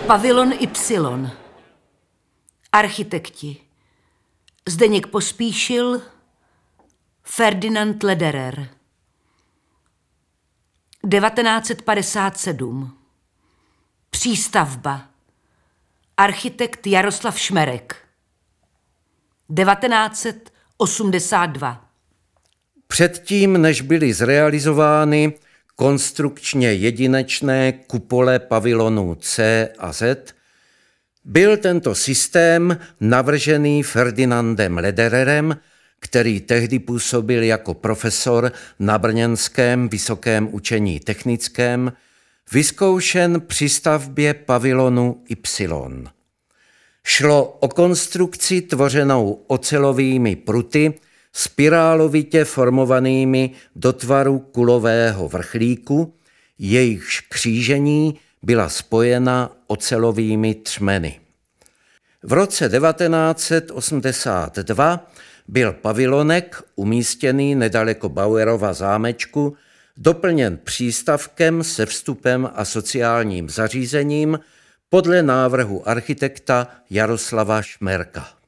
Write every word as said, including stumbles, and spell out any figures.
Pavilon Y. Architekti Zdeněk Pospíšil, Ferdinand Lederer. devatenáct set padesát sedm. Přístavba. Architekt Jaroslav Šmerek. devatenáct set osmdesát dva. Předtím, než byly zrealizovány konstrukčně jedinečné kupole pavilonů C a Z, byl tento systém navržený Ferdinandem Ledererem, který tehdy působil jako profesor na brněnském Vysokém učení technickém, vyzkoušen při stavbě pavilonu Y. Šlo o konstrukci tvořenou ocelovými pruty, spirálovitě formovanými do tvaru kulového vrchlíku, jejichž křížení byla spojena ocelovými třmeny. V roce devatenáct set osmdesát dva byl pavilonek, umístěný nedaleko Bauerova zámečku, doplněn přístavkem se vstupem a sociálním zařízením podle návrhu architekta Jaroslava Šmerka.